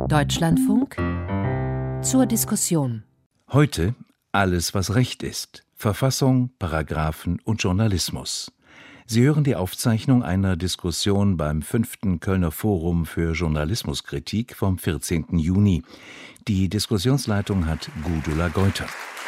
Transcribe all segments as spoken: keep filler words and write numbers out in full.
Deutschlandfunk zur Diskussion. Heute alles, was Recht ist. Verfassung, Paragraphen und Journalismus. Sie hören die Aufzeichnung einer Diskussion beim fünften Kölner Forum für Journalismuskritik vom vierzehnten Juni. Die Diskussionsleitung hat Gudula Geuter.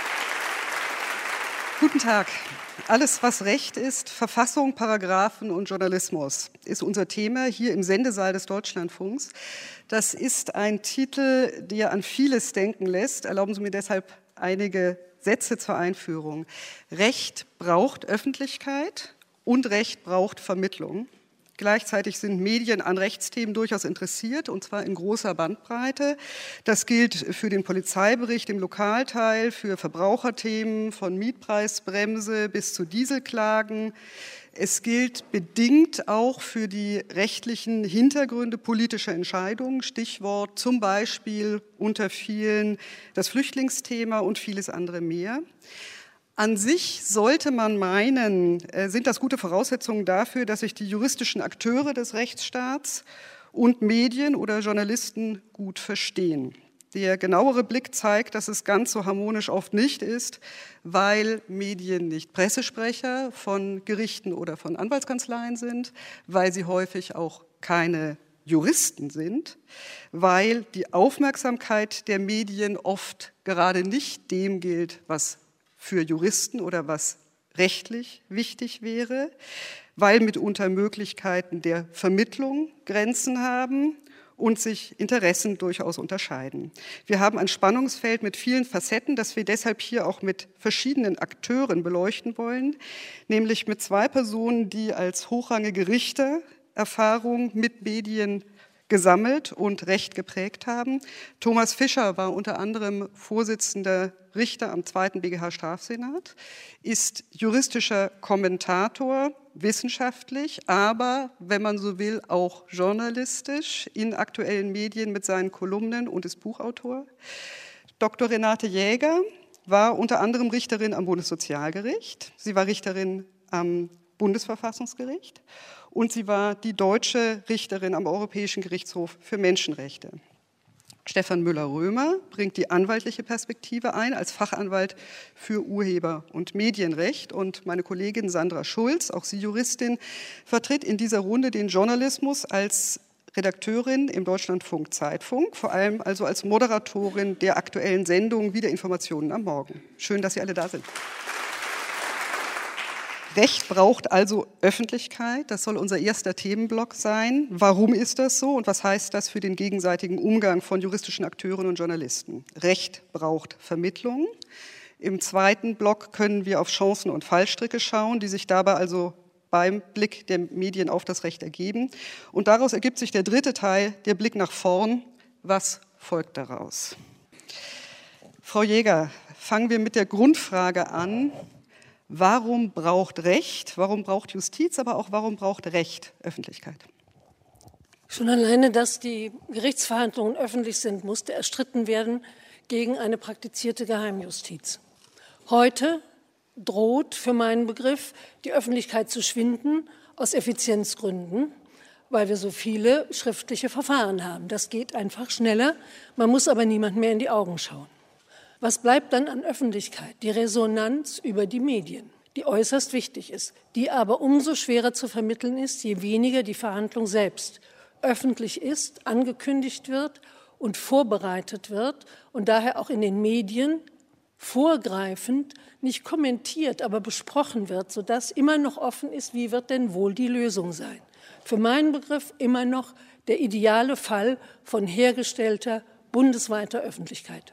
Guten Tag. Alles, was Recht ist, Verfassung, Paragraphen und Journalismus, ist unser Thema hier im Sendesaal des Deutschlandfunks. Das ist ein Titel, der an vieles denken lässt. Erlauben Sie mir deshalb einige Sätze zur Einführung. Recht braucht Öffentlichkeit und Recht braucht Vermittlung. Gleichzeitig sind Medien an Rechtsthemen durchaus interessiert, und zwar in großer Bandbreite. Das gilt für den Polizeibericht im Lokalteil, für Verbraucherthemen von Mietpreisbremse bis zu Dieselklagen. Es gilt bedingt auch für die rechtlichen Hintergründe politischer Entscheidungen, Stichwort zum Beispiel unter vielen das Flüchtlingsthema und vieles andere mehr. An sich sollte man meinen, sind das gute Voraussetzungen dafür, dass sich die juristischen Akteure des Rechtsstaats und Medien oder Journalisten gut verstehen. Der genauere Blick zeigt, dass es ganz so harmonisch oft nicht ist, weil Medien nicht Pressesprecher von Gerichten oder von Anwaltskanzleien sind, weil sie häufig auch keine Juristen sind, weil die Aufmerksamkeit der Medien oft gerade nicht dem gilt, was für Juristen oder was rechtlich wichtig wäre, weil mitunter Möglichkeiten der Vermittlung Grenzen haben und sich Interessen durchaus unterscheiden. Wir haben ein Spannungsfeld mit vielen Facetten, das wir deshalb hier auch mit verschiedenen Akteuren beleuchten wollen, nämlich mit zwei Personen, die als hochrangige Richter Erfahrung mit Medien gesammelt und Recht geprägt haben. Thomas Fischer war unter anderem Vorsitzender Richter am zweiten B G H-Strafsenat, ist juristischer Kommentator, wissenschaftlich, aber, wenn man so will, auch journalistisch in aktuellen Medien mit seinen Kolumnen und ist Buchautor. Doktor Renate Jäger war unter anderem Richterin am Bundessozialgericht. Sie war Richterin am Bundesverfassungsgericht und sie war die deutsche Richterin am Europäischen Gerichtshof für Menschenrechte. Stefan Müller-Römer bringt die anwaltliche Perspektive ein als Fachanwalt für Urheber- und Medienrecht. Und meine Kollegin Sandra Schulz, auch sie Juristin, vertritt in dieser Runde den Journalismus als Redakteurin im Deutschlandfunk Zeitfunk, vor allem also als Moderatorin der aktuellen Sendung Wieder Informationen am Morgen. Schön, dass Sie alle da sind. Recht braucht also Öffentlichkeit, das soll unser erster Themenblock sein. Warum ist das so und was heißt das für den gegenseitigen Umgang von juristischen Akteuren und Journalisten? Recht braucht Vermittlung. Im zweiten Block können wir auf Chancen und Fallstricke schauen, die sich dabei also beim Blick der Medien auf das Recht ergeben. Und daraus ergibt sich der dritte Teil, der Blick nach vorn. Was folgt daraus? Frau Jäger, fangen wir mit der Grundfrage an. Warum braucht Recht, warum braucht Justiz, aber auch warum braucht Recht Öffentlichkeit? Schon alleine, dass die Gerichtsverhandlungen öffentlich sind, musste erstritten werden gegen eine praktizierte Geheimjustiz. Heute droht für meinen Begriff die Öffentlichkeit zu schwinden aus Effizienzgründen, weil wir so viele schriftliche Verfahren haben. Das geht einfach schneller, man muss aber niemand mehr in die Augen schauen. Was bleibt dann an Öffentlichkeit? Die Resonanz über die Medien, die äußerst wichtig ist, die aber umso schwerer zu vermitteln ist, je weniger die Verhandlung selbst öffentlich ist, angekündigt wird und vorbereitet wird und daher auch in den Medien vorgreifend nicht kommentiert, aber besprochen wird, sodass immer noch offen ist, wie wird denn wohl die Lösung sein. Für meinen Begriff immer noch der ideale Fall von hergestellter bundesweiter Öffentlichkeit.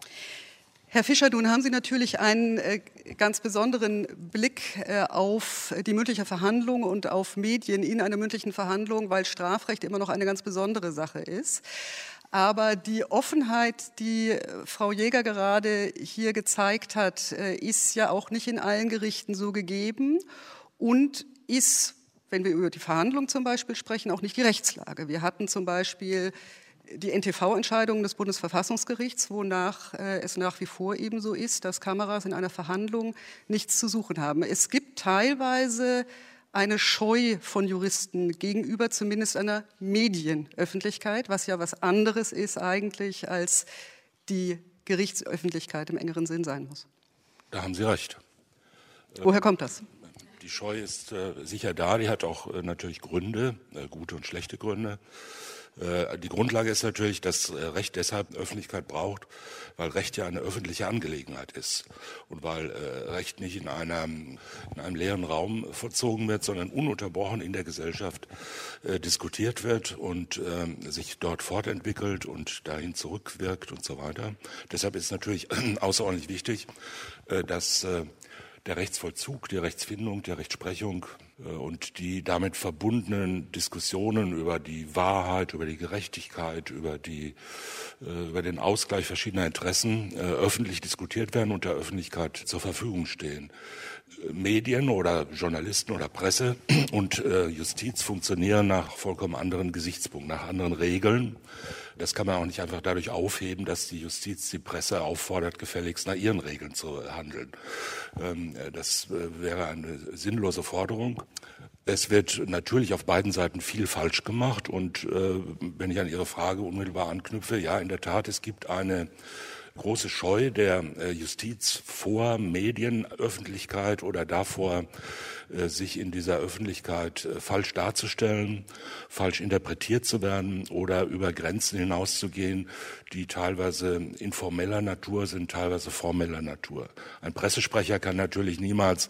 Herr Fischer, nun haben Sie natürlich einen äh, ganz besonderen Blick äh, auf die mündliche Verhandlung und auf Medien in einer mündlichen Verhandlung, weil Strafrecht immer noch eine ganz besondere Sache ist. Aber die Offenheit, die Frau Jäger gerade hier gezeigt hat, äh, ist ja auch nicht in allen Gerichten so gegeben und ist, wenn wir über die Verhandlung zum Beispiel sprechen, auch nicht die Rechtslage. Wir hatten zum Beispiel die N T V-Entscheidung des Bundesverfassungsgerichts, wonach äh, es nach wie vor eben so ist, dass Kameras in einer Verhandlung nichts zu suchen haben. Es gibt teilweise eine Scheu von Juristen gegenüber zumindest einer Medienöffentlichkeit, was ja was anderes ist eigentlich, als die Gerichtsöffentlichkeit im engeren Sinn sein muss. Da haben Sie recht. Woher kommt das? Die Scheu ist äh, sicher da, die hat auch äh, natürlich Gründe, äh, gute und schlechte Gründe. Äh, die Grundlage ist natürlich, dass äh, Recht deshalb Öffentlichkeit braucht, weil Recht ja eine öffentliche Angelegenheit ist und weil äh, Recht nicht in, einer, in einem leeren Raum vollzogen wird, sondern ununterbrochen in der Gesellschaft äh, diskutiert wird und äh, sich dort fortentwickelt und dahin zurückwirkt und so weiter. Deshalb ist es natürlich außerordentlich wichtig, äh, dass äh, der Rechtsvollzug, die Rechtsfindung, die Rechtsprechung äh, und die damit verbundenen Diskussionen über die Wahrheit, über die Gerechtigkeit, über, die, äh, über den Ausgleich verschiedener Interessen äh, öffentlich diskutiert werden und der Öffentlichkeit zur Verfügung stehen. Äh, Medien oder Journalisten oder Presse und äh, Justiz funktionieren nach vollkommen anderen Gesichtspunkten, nach anderen Regeln. Das kann man auch nicht einfach dadurch aufheben, dass die Justiz die Presse auffordert, gefälligst nach ihren Regeln zu handeln. Das wäre eine sinnlose Forderung. Es wird natürlich auf beiden Seiten viel falsch gemacht. Und wenn ich an Ihre Frage unmittelbar anknüpfe, ja, in der Tat, es gibt eine große Scheu der Justiz vor Medienöffentlichkeit oder davor, sich in dieser Öffentlichkeit falsch darzustellen, falsch interpretiert zu werden oder über Grenzen hinauszugehen, die teilweise informeller Natur sind, teilweise formeller Natur. Ein Pressesprecher kann natürlich niemals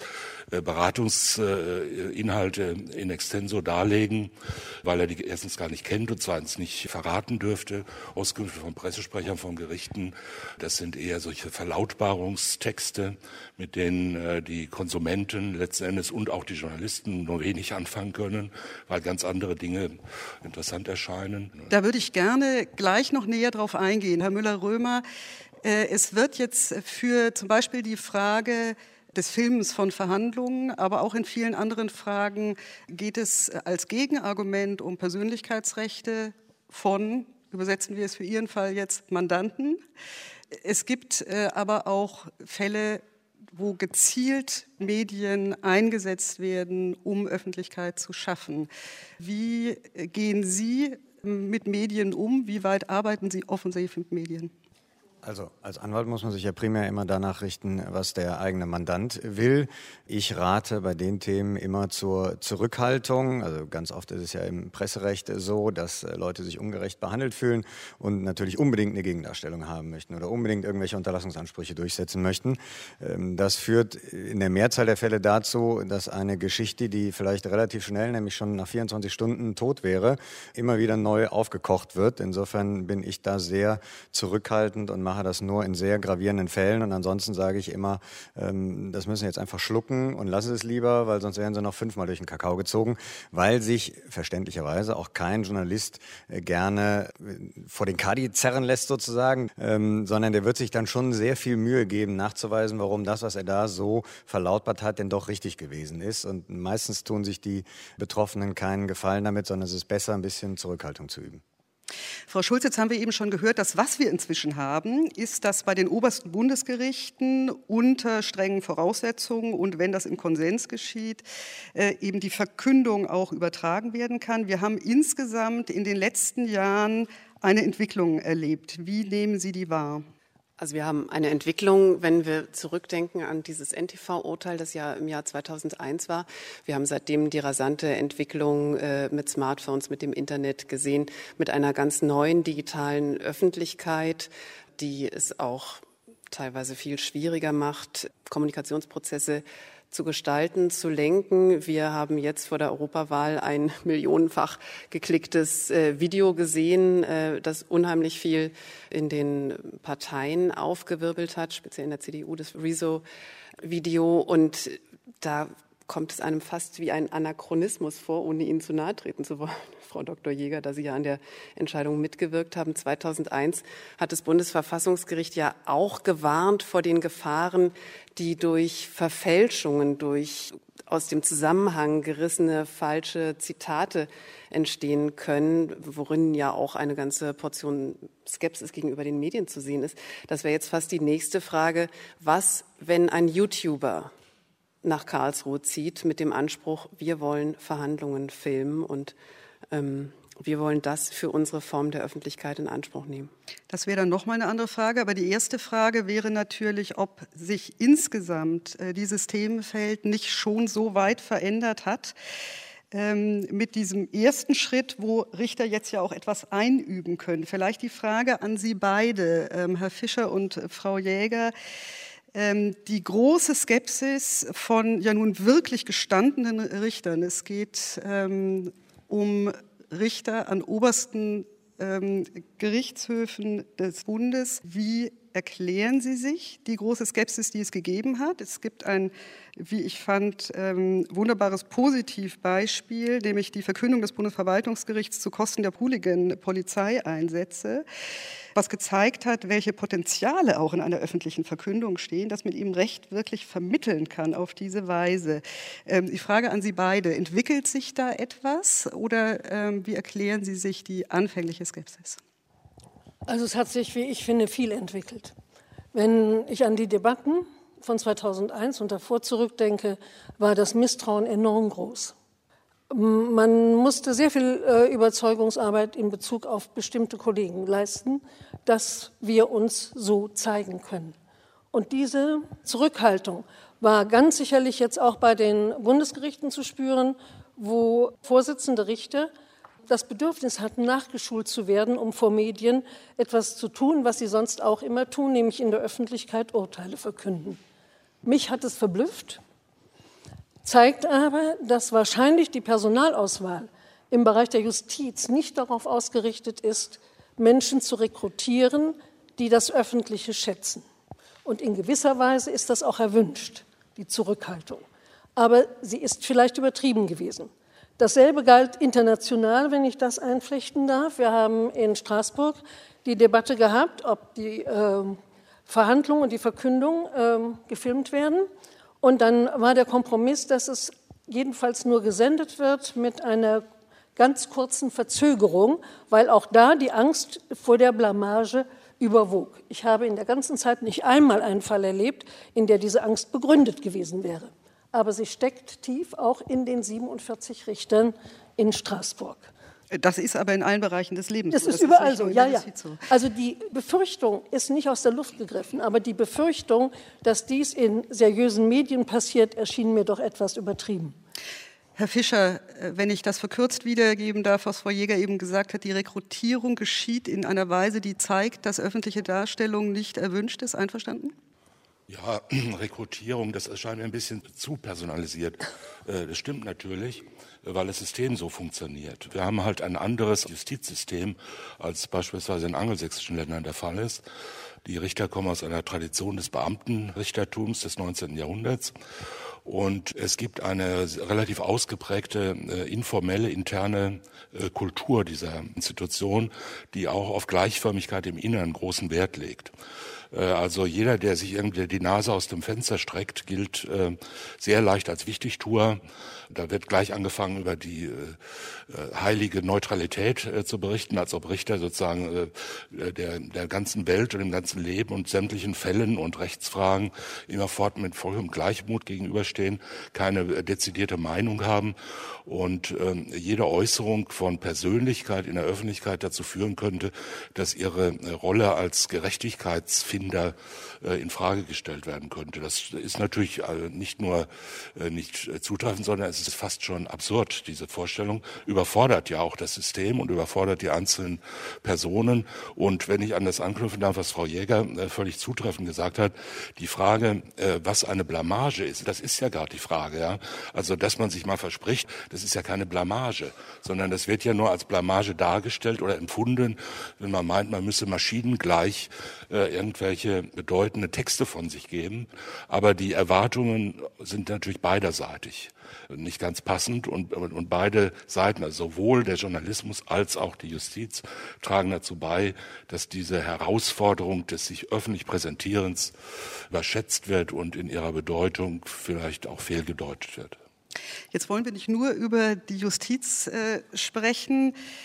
Beratungsinhalte in extenso darlegen, weil er die erstens gar nicht kennt und zweitens nicht verraten dürfte. Auskünfte von Pressesprechern, von Gerichten, das sind eher solche Verlautbarungstexte, mit denen die Konsumenten letzten Endes und auch die Journalisten nur wenig anfangen können, weil ganz andere Dinge interessant erscheinen. Da würde ich gerne gleich noch näher drauf eingehen. Herr Müller-Römer, äh, es wird jetzt für zum Beispiel die Frage des Films von Verhandlungen, aber auch in vielen anderen Fragen geht es als Gegenargument um Persönlichkeitsrechte von, übersetzen wir es für Ihren Fall jetzt, Mandanten. Es gibt äh, aber auch Fälle, wo gezielt Medien eingesetzt werden, um Öffentlichkeit zu schaffen. Wie gehen Sie mit Medien um? Wie weit arbeiten Sie offensiv mit Medien? Also als Anwalt muss man sich ja primär immer danach richten, was der eigene Mandant will. Ich rate bei den Themen immer zur Zurückhaltung. Also ganz oft ist es ja im Presserecht so, dass Leute sich ungerecht behandelt fühlen und natürlich unbedingt eine Gegendarstellung haben möchten oder unbedingt irgendwelche Unterlassungsansprüche durchsetzen möchten. Das führt in der Mehrzahl der Fälle dazu, dass eine Geschichte, die vielleicht relativ schnell, nämlich schon nach vierundzwanzig Stunden tot wäre, immer wieder neu aufgekocht wird. Insofern bin ich da sehr zurückhaltend und mache das nur in sehr gravierenden Fällen und ansonsten sage ich immer, ähm, das müssen Sie jetzt einfach schlucken und lassen Sie es lieber, weil sonst werden Sie noch fünfmal durch den Kakao gezogen, weil sich verständlicherweise auch kein Journalist äh, gerne äh, vor den Kadi zerren lässt sozusagen, ähm, sondern der wird sich dann schon sehr viel Mühe geben, nachzuweisen, warum das, was er da so verlautbart hat, denn doch richtig gewesen ist und meistens tun sich die Betroffenen keinen Gefallen damit, sondern es ist besser, ein bisschen Zurückhaltung zu üben. Frau Schulz, jetzt haben wir eben schon gehört, dass was wir inzwischen haben, ist, dass bei den obersten Bundesgerichten unter strengen Voraussetzungen und wenn das im Konsens geschieht, äh, eben die Verkündung auch übertragen werden kann. Wir haben insgesamt in den letzten Jahren eine Entwicklung erlebt. Wie nehmen Sie die wahr? Also wir haben eine Entwicklung, wenn wir zurückdenken an dieses N T V-Urteil, das ja im Jahr zweitausendeins war. Wir haben seitdem die rasante Entwicklung äh, mit Smartphones, mit dem Internet gesehen, mit einer ganz neuen digitalen Öffentlichkeit, die es auch teilweise viel schwieriger macht, Kommunikationsprozesse zu gestalten, zu lenken. Wir haben jetzt vor der Europawahl ein millionenfach geklicktes äh, Video gesehen, äh, das unheimlich viel in den Parteien aufgewirbelt hat, speziell in der C D U, das Rezo-Video. Und da kommt es einem fast wie ein Anachronismus vor, ohne Ihnen zu nahe treten zu wollen, Frau Doktor Jäger, da Sie ja an der Entscheidung mitgewirkt haben. zweitausendeins hat das Bundesverfassungsgericht ja auch gewarnt vor den Gefahren, die durch Verfälschungen, durch aus dem Zusammenhang gerissene falsche Zitate entstehen können, worin ja auch eine ganze Portion Skepsis gegenüber den Medien zu sehen ist. Das wäre jetzt fast die nächste Frage. Was, wenn ein YouTuber nach Karlsruhe zieht mit dem Anspruch, wir wollen Verhandlungen filmen und ähm, wir wollen das für unsere Form der Öffentlichkeit in Anspruch nehmen. Das wäre dann nochmal eine andere Frage. Aber die erste Frage wäre natürlich, ob sich insgesamt äh, dieses Themenfeld nicht schon so weit verändert hat, ähm, mit diesem ersten Schritt, wo Richter jetzt ja auch etwas einüben können. Vielleicht die Frage an Sie beide, ähm, Herr Fischer und äh, Frau Jäger. Die große Skepsis von ja nun wirklich gestandenen Richtern. Es geht ähm, um Richter an obersten ähm, Gerichtshöfen des Bundes. Wie erklären Sie sich die große Skepsis, die es gegeben hat? Es gibt ein, wie ich fand, ähm, wunderbares Positivbeispiel, nämlich die Verkündung des Bundesverwaltungsgerichts zu Kosten der Hooligan-Polizeieinsätze, was gezeigt hat, welche Potenziale auch in einer öffentlichen Verkündung stehen, dass man ihm Recht wirklich vermitteln kann auf diese Weise. Ähm, die Frage an Sie beide, entwickelt sich da etwas oder ähm, wie erklären Sie sich die anfängliche Skepsis? Also es hat sich, wie ich finde, viel entwickelt. Wenn ich an die Debatten von zweitausendeins und davor zurückdenke, war das Misstrauen enorm groß. Man musste sehr viel äh, Überzeugungsarbeit in Bezug auf bestimmte Kollegen leisten, dass wir uns so zeigen können. Und diese Zurückhaltung war ganz sicherlich jetzt auch bei den Bundesgerichten zu spüren, wo Vorsitzende Richter das Bedürfnis hatten, nachgeschult zu werden, um vor Medien etwas zu tun, was sie sonst auch immer tun, nämlich in der Öffentlichkeit Urteile verkünden. Mich hat es verblüfft, zeigt aber, dass wahrscheinlich die Personalauswahl im Bereich der Justiz nicht darauf ausgerichtet ist, Menschen zu rekrutieren, die das Öffentliche schätzen. Und in gewisser Weise ist das auch erwünscht, die Zurückhaltung. Aber sie ist vielleicht übertrieben gewesen. Dasselbe galt international, wenn ich das einflechten darf. Wir haben in Straßburg die Debatte gehabt, ob die äh, Verhandlung und die Verkündung äh, gefilmt werden. Und dann war der Kompromiss, dass es jedenfalls nur gesendet wird mit einer ganz kurzen Verzögerung, weil auch da die Angst vor der Blamage überwog. Ich habe in der ganzen Zeit nicht einmal einen Fall erlebt, in der diese Angst begründet gewesen wäre. Aber sie steckt tief auch in den siebenundvierzig Richtern in Straßburg. Das ist aber in allen Bereichen des Lebens. Das so. ist das überall ist so, ja, ja. So. Also die Befürchtung ist nicht aus der Luft gegriffen, aber die Befürchtung, dass dies in seriösen Medien passiert, erschien mir doch etwas übertrieben. Herr Fischer, wenn ich das verkürzt wiedergeben darf, was Frau Jäger eben gesagt hat, die Rekrutierung geschieht in einer Weise, die zeigt, dass öffentliche Darstellung nicht erwünscht ist. Einverstanden? Ja, Rekrutierung, das erscheint mir ein bisschen zu personalisiert. Das stimmt natürlich, weil das System so funktioniert. Wir haben halt ein anderes Justizsystem, als beispielsweise in angelsächsischen Ländern der Fall ist. Die Richter kommen aus einer Tradition des Beamtenrichtertums des neunzehnten Jahrhunderts. Und es gibt eine relativ ausgeprägte äh, informelle, interne äh, Kultur dieser Institution, die auch auf Gleichförmigkeit im Inneren großen Wert legt. Äh, also jeder, der sich irgendwie die Nase aus dem Fenster streckt, gilt äh, sehr leicht als Wichtigtuer. Da wird gleich angefangen, über die äh, heilige Neutralität äh, zu berichten, als ob Richter sozusagen äh, der, der ganzen Welt und dem ganzen Leben und sämtlichen Fällen und Rechtsfragen immerfort mit vollem Gleichmut gegenüberstehen, keine dezidierte Meinung haben und äh, jede Äußerung von Persönlichkeit in der Öffentlichkeit dazu führen könnte, dass ihre äh, Rolle als Gerechtigkeitsfinder äh, in Frage gestellt werden könnte. Das ist natürlich äh, nicht nur äh, nicht äh, zutreffend, sondern es ist fast schon absurd, diese Vorstellung. Überfordert ja auch das System und überfordert die einzelnen Personen. Und wenn ich an das anknüpfen darf, was Frau Jäger äh, völlig zutreffend gesagt hat, die Frage, äh, was eine Blamage ist, das ist ja gerade die Frage. Ja? Also, dass man sich mal verspricht, das ist ja keine Blamage, sondern das wird ja nur als Blamage dargestellt oder empfunden, wenn man meint, man müsse maschinengleich äh, irgendwelche bedeutende Texte von sich geben. Aber die Erwartungen sind natürlich beiderseitig nicht ganz passend und, und beide Seiten, also sowohl der Journalismus als auch die Justiz, tragen dazu bei, dass diese Herausforderung des sich öffentlich Präsentierens überschätzt wird und in ihrer Bedeutung vielleicht auch fehlgedeutet wird. Jetzt wollen wir nicht nur über die Justiz äh, sprechen.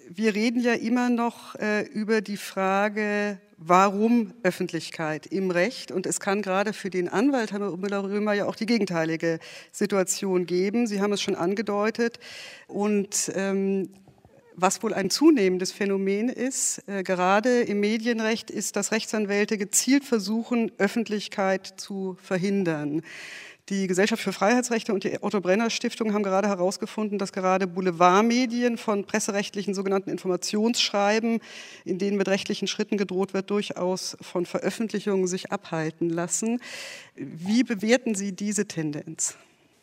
wir reden ja immer noch äh, über die Frage, warum Öffentlichkeit im Recht? Und es kann gerade für den Anwalt Herr Müller-Römer ja auch die gegenteilige Situation geben. Sie haben es schon angedeutet. Und ähm, was wohl ein zunehmendes Phänomen ist, äh, gerade im Medienrecht, ist, dass Rechtsanwälte gezielt versuchen, Öffentlichkeit zu verhindern. Die Gesellschaft für Freiheitsrechte und die Otto-Brenner-Stiftung haben gerade herausgefunden, dass gerade Boulevardmedien von presserechtlichen sogenannten Informationsschreiben, in denen mit rechtlichen Schritten gedroht wird, durchaus von Veröffentlichungen sich abhalten lassen. Wie bewerten Sie diese Tendenz?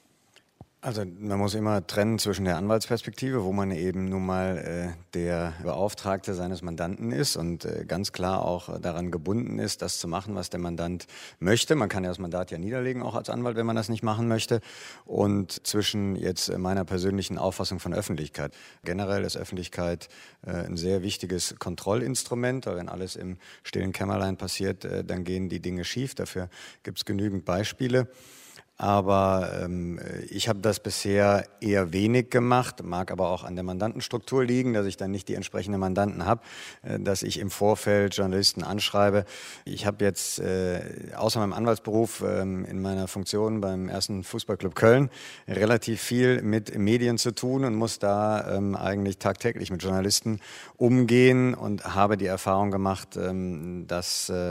Also man muss immer trennen zwischen der Anwaltsperspektive, wo man eben nun mal äh, der Beauftragte seines Mandanten ist und äh, ganz klar auch daran gebunden ist, das zu machen, was der Mandant möchte. Man kann ja das Mandat ja niederlegen, auch als Anwalt, wenn man das nicht machen möchte. Und zwischen jetzt meiner persönlichen Auffassung von Öffentlichkeit. Generell ist Öffentlichkeit äh, ein sehr wichtiges Kontrollinstrument, weil wenn alles im stillen Kämmerlein passiert, äh, dann gehen die Dinge schief. Dafür gibt es genügend Beispiele. Aber ähm, ich habe das bisher eher wenig gemacht, mag aber auch an der Mandantenstruktur liegen, dass ich dann nicht die entsprechenden Mandanten habe, äh, dass ich im Vorfeld Journalisten anschreibe. Ich habe jetzt äh, außer meinem Anwaltsberuf ähm, in meiner Funktion beim ersten Fußballclub Köln relativ viel mit Medien zu tun und muss da ähm, eigentlich tagtäglich mit Journalisten umgehen und habe die Erfahrung gemacht, ähm, dass äh,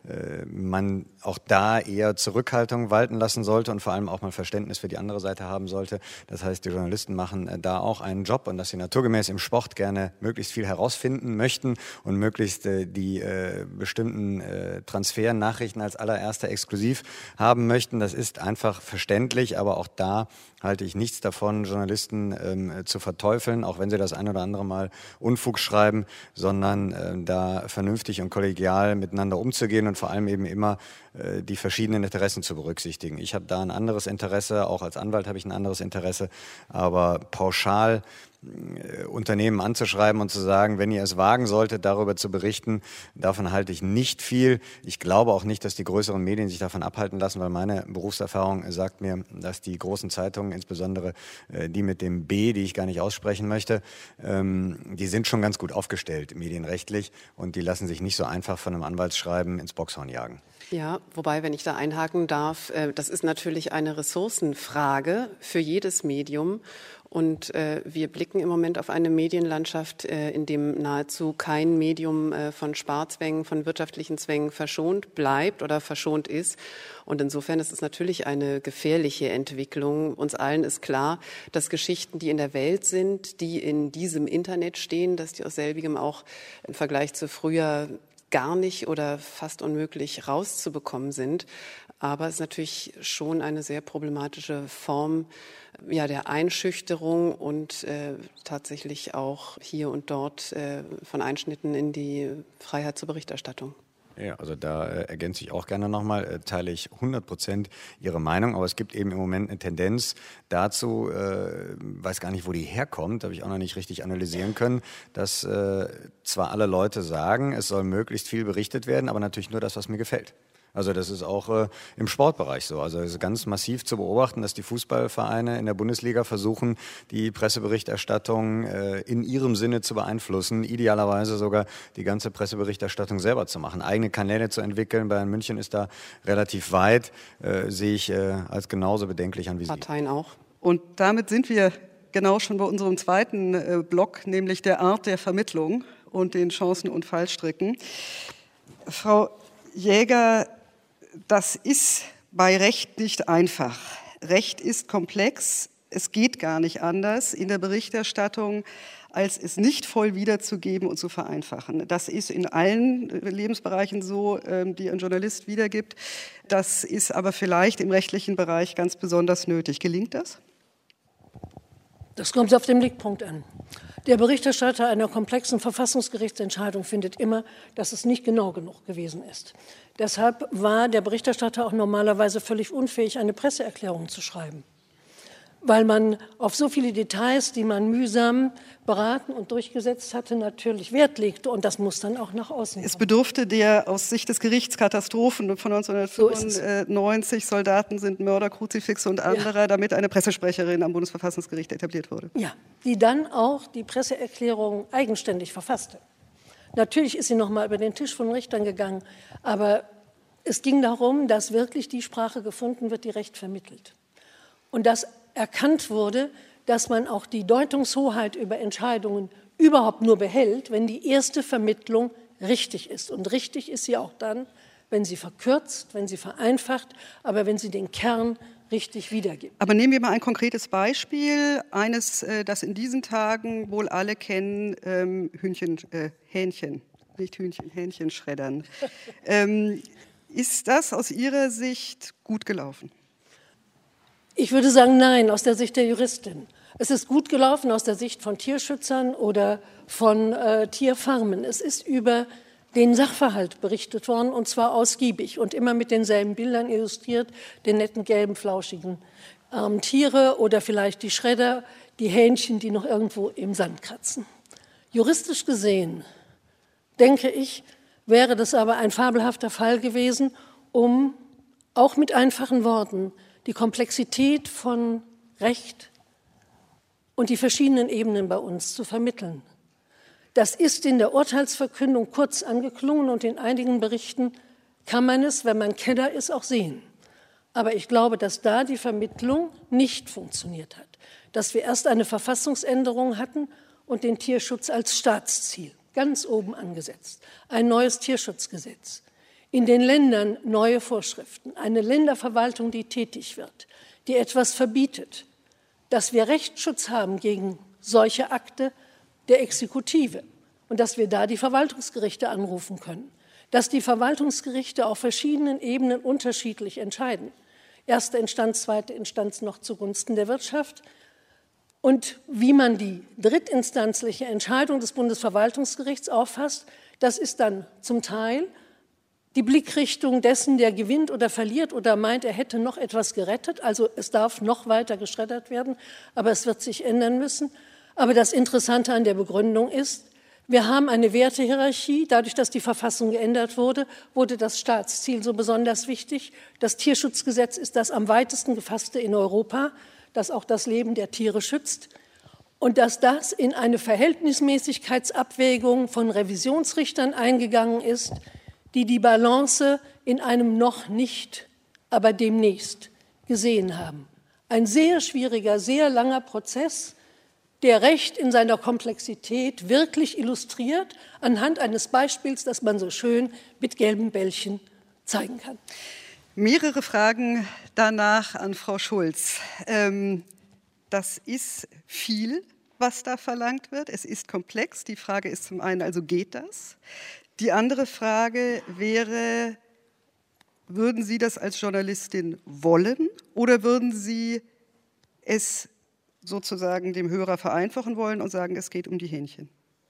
man auch da eher Zurückhaltung walten lassen sollte und vor allem auch mal Verständnis für die andere Seite haben sollte. Das heißt, die Journalisten machen da auch einen Job und dass sie naturgemäß im Sport gerne möglichst viel herausfinden möchten und möglichst äh, die äh, bestimmten äh, Transfernachrichten als allererster exklusiv haben möchten. Das ist einfach verständlich, aber auch da halte ich nichts davon, Journalisten ähm, zu verteufeln, auch wenn sie das ein oder andere Mal Unfug schreiben, sondern äh, da vernünftig und kollegial miteinander umzugehen und vor allem eben immer äh, die verschiedenen Interessen zu berücksichtigen. Ich habe da ein anderes Interesse, auch als Anwalt habe ich ein anderes Interesse, aber pauschal Unternehmen anzuschreiben und zu sagen, wenn ihr es wagen solltet, darüber zu berichten, davon halte ich nicht viel. Ich glaube auch nicht, dass die größeren Medien sich davon abhalten lassen, weil meine Berufserfahrung sagt mir, dass die großen Zeitungen, insbesondere die mit dem B, die ich gar nicht aussprechen möchte, die sind schon ganz gut aufgestellt medienrechtlich und die lassen sich nicht so einfach von einem Anwaltsschreiben ins Boxhorn jagen. Ja, wobei, wenn ich da einhaken darf, das ist natürlich eine Ressourcenfrage für jedes Medium. Und äh, wir blicken im Moment auf eine Medienlandschaft, äh, in dem nahezu kein Medium äh, von Sparzwängen, von wirtschaftlichen Zwängen verschont bleibt oder verschont ist. Und insofern ist es natürlich eine gefährliche Entwicklung. Uns allen ist klar, dass Geschichten, die in der Welt sind, die in diesem Internet stehen, dass die aus selbigem auch im Vergleich zu früher gar nicht oder fast unmöglich rauszubekommen sind. Aber es ist natürlich schon eine sehr problematische Form ja, der Einschüchterung und äh, tatsächlich auch hier und dort äh, von Einschnitten in die Freiheit zur Berichterstattung. Ja, also da äh, ergänze ich auch gerne nochmal, äh, teile ich hundert Prozent Ihre Meinung, aber es gibt eben im Moment eine Tendenz dazu, äh, weiß gar nicht, wo die herkommt, habe ich auch noch nicht richtig analysieren können, dass äh, zwar alle Leute sagen, es soll möglichst viel berichtet werden, aber natürlich nur das, was mir gefällt. Also das ist auch äh, im Sportbereich so. Also es ist ganz massiv zu beobachten, dass die Fußballvereine in der Bundesliga versuchen, die Presseberichterstattung äh, in ihrem Sinne zu beeinflussen, idealerweise sogar die ganze Presseberichterstattung selber zu machen, eigene Kanäle zu entwickeln. Bayern München ist da relativ weit, äh, sehe ich äh, als genauso bedenklich an wie Sie. Parteien auch. Und damit sind wir genau schon bei unserem zweiten äh, Block, nämlich der Art der Vermittlung und den Chancen und Fallstricken. Frau Jäger, das ist bei Recht nicht einfach. Recht ist komplex. Es geht gar nicht anders in der Berichterstattung, als es nicht voll wiederzugeben und zu vereinfachen. Das ist in allen Lebensbereichen so, die ein Journalist wiedergibt. Das ist aber vielleicht im rechtlichen Bereich ganz besonders nötig. Gelingt das? Das kommt auf den Blickpunkt an. Der Berichterstatter einer komplexen Verfassungsgerichtsentscheidung findet immer, dass es nicht genau genug gewesen ist. Deshalb war der Berichterstatter auch normalerweise völlig unfähig, eine Presseerklärung zu schreiben. weil man auf so viele Details, die man mühsam beraten und durchgesetzt hatte, natürlich Wert legte. Und das muss dann auch nach außen kommen. Es bedurfte der aus Sicht des Gerichts Katastrophen von neunzehnhundertfünfundneunzig, so Soldaten sind Mörder, Kruzifixe und anderer, ja. damit eine Pressesprecherin am Bundesverfassungsgericht etabliert wurde. Ja, die dann auch die Presseerklärung eigenständig verfasste. Natürlich ist sie noch mal über den Tisch von Richtern gegangen, aber es ging darum, dass wirklich die Sprache gefunden wird, die Recht vermittelt. Und dass erkannt wurde, dass man auch die Deutungshoheit über Entscheidungen überhaupt nur behält, wenn die erste Vermittlung richtig ist. Und richtig ist sie auch dann, wenn sie verkürzt, wenn sie vereinfacht, aber wenn sie den Kern richtig wiedergibt. Aber nehmen wir mal ein konkretes Beispiel, eines, das in diesen Tagen wohl alle kennen, ähm, Hühnchen, äh, Hähnchen, nicht Hühnchen, Hähnchen schreddern. ähm, ist das aus Ihrer Sicht gut gelaufen? Ich würde sagen, nein, aus der Sicht der Juristin. Es ist gut gelaufen aus der Sicht von Tierschützern oder von äh, Tierfarmen. Es ist über den Sachverhalt berichtet worden, und zwar ausgiebig und immer mit denselben Bildern illustriert, den netten, gelben, flauschigen ähm, Tiere oder vielleicht die Schredder, die Hähnchen, die noch irgendwo im Sand kratzen. Juristisch gesehen, denke ich, wäre das aber ein fabelhafter Fall gewesen, um auch mit einfachen Worten die Komplexität von Recht und die verschiedenen Ebenen bei uns zu vermitteln. Das ist in der Urteilsverkündung kurz angeklungen und in einigen Berichten kann man es, wenn man Kenner ist, auch sehen. Aber ich glaube, dass da die Vermittlung nicht funktioniert hat. Dass wir erst eine Verfassungsänderung hatten und den Tierschutz als Staatsziel ganz oben angesetzt. Ein neues Tierschutzgesetz. In den Ländern neue Vorschriften. Eine Länderverwaltung, die tätig wird, die etwas verbietet. Dass wir Rechtsschutz haben gegen solche Akte der Exekutive und dass wir da die Verwaltungsgerichte anrufen können. Dass die Verwaltungsgerichte auf verschiedenen Ebenen unterschiedlich entscheiden. Erste Instanz, zweite Instanz noch zugunsten der Wirtschaft. Und wie man die drittinstanzliche Entscheidung des Bundesverwaltungsgerichts auffasst, das ist dann zum Teil die Blickrichtung dessen, der gewinnt oder verliert oder meint, er hätte noch etwas gerettet. Also es darf noch weiter geschreddert werden, aber es wird sich ändern müssen. Aber das Interessante an der Begründung ist, wir haben eine Wertehierarchie. Dadurch, dass die Verfassung geändert wurde, wurde das Staatsziel so besonders wichtig. Das Tierschutzgesetz ist das am weitesten gefasste in Europa, das auch das Leben der Tiere schützt. Und dass das in eine Verhältnismäßigkeitsabwägung von Revisionsrichtern eingegangen ist, die die Balance in einem noch nicht, aber demnächst gesehen haben. Ein sehr schwieriger, sehr langer Prozess, der Recht in seiner Komplexität wirklich illustriert, anhand eines Beispiels, das man so schön mit gelben Bällchen zeigen kann. Mehrere Fragen danach an Frau Schulz. Ähm, das ist viel, was da verlangt wird. Es ist komplex. Die Frage ist zum einen, also geht das? Die andere Frage wäre, würden Sie das als Journalistin wollen oder würden Sie es sozusagen dem Hörer vereinfachen wollen und sagen, es geht um die Hähnchen?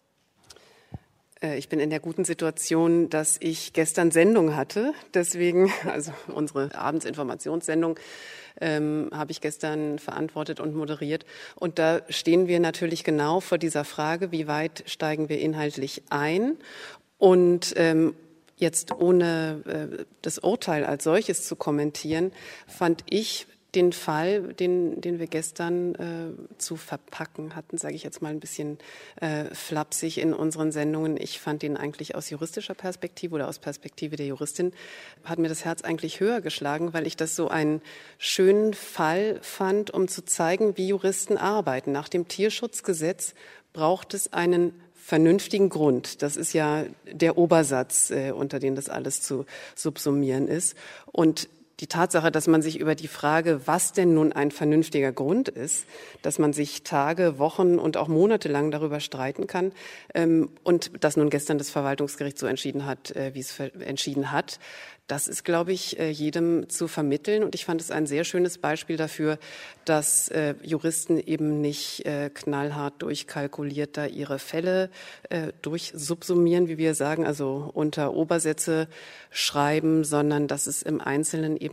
Ich bin in der guten Situation, dass ich gestern Sendung hatte. Deswegen, also unsere Abendsinformationssendung, ähm, habe ich gestern verantwortet und moderiert. Und da stehen wir natürlich genau vor dieser Frage, wie weit steigen wir inhaltlich ein? Und ähm, jetzt ohne äh, das Urteil als solches zu kommentieren, fand ich den Fall, den, den wir gestern äh, zu verpacken hatten, sage ich jetzt mal ein bisschen äh, flapsig in unseren Sendungen. Ich fand ihn eigentlich aus juristischer Perspektive oder aus Perspektive der Juristin, hat mir das Herz eigentlich höher geschlagen, weil ich das so einen schönen Fall fand, um zu zeigen, wie Juristen arbeiten. Nach dem Tierschutzgesetz braucht es einen vernünftigen Grund. Das ist ja der Obersatz, äh, unter dem das alles zu subsumieren ist. Und die Tatsache, dass man sich über die Frage, was denn nun ein vernünftiger Grund ist, dass man sich Tage, Wochen und auch Monate lang darüber streiten kann, ähm, und dass nun gestern das Verwaltungsgericht so entschieden hat, äh, wie es entschieden hat, das ist, glaube ich, äh, jedem zu vermitteln. Und ich fand es ein sehr schönes Beispiel dafür, dass äh, Juristen eben nicht äh, knallhart durchkalkuliert da ihre Fälle äh, durchsubsumieren, wie wir sagen, also unter Obersätze schreiben, sondern dass es im Einzelnen eben